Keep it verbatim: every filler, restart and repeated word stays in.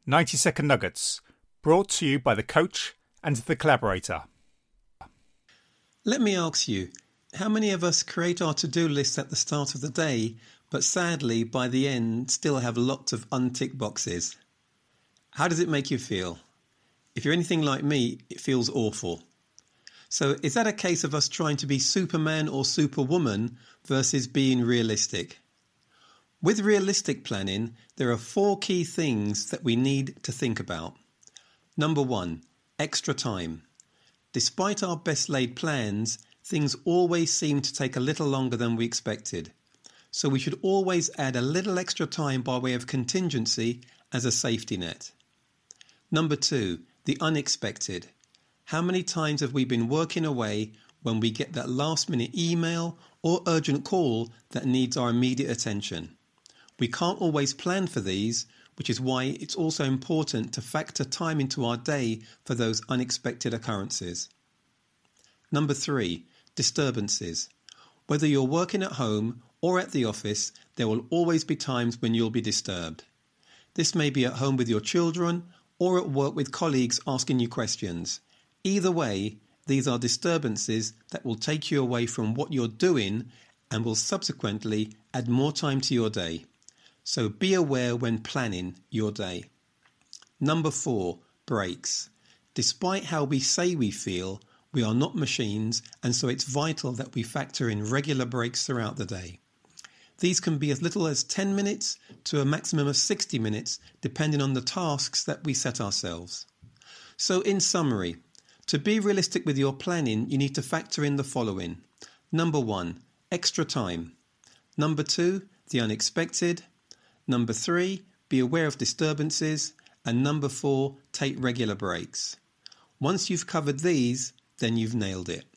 ninety second Nuggets, brought to you by the coach and the collaborator. Let me ask you, how many of us create our to-do lists at the start of the day, but sadly by the end still have lots of unticked boxes? How does it make you feel? If you're anything like me, it feels awful. So is that a case of us trying to be Superman or Superwoman versus being realistic? With realistic planning, there are four key things that we need to think about. Number one, extra time. Despite our best laid plans, things always seem to take a little longer than we expected. So we should always add a little extra time by way of contingency as a safety net. Number two, the unexpected. How many times have we been working away when we get that last minute email or urgent call that needs our immediate attention? We can't always plan for these, which is why it's also important to factor time into our day for those unexpected occurrences. Number three, disturbances. Whether you're working at home or at the office, there will always be times when you'll be disturbed. This may be at home with your children or at work with colleagues asking you questions. Either way, these are disturbances that will take you away from what you're doing and will subsequently add more time to your day. So be aware when planning your day. Number four, breaks. Despite how we say we feel, we are not machines, and so it's vital that we factor in regular breaks throughout the day. These can be as little as ten minutes to a maximum of sixty minutes, depending on the tasks that we set ourselves. So in summary, to be realistic with your planning, you need to factor in the following. Number one, extra time. Number two, the unexpected. Number three, be aware of disturbances. And number four, take regular breaks. Once you've covered these, then you've nailed it.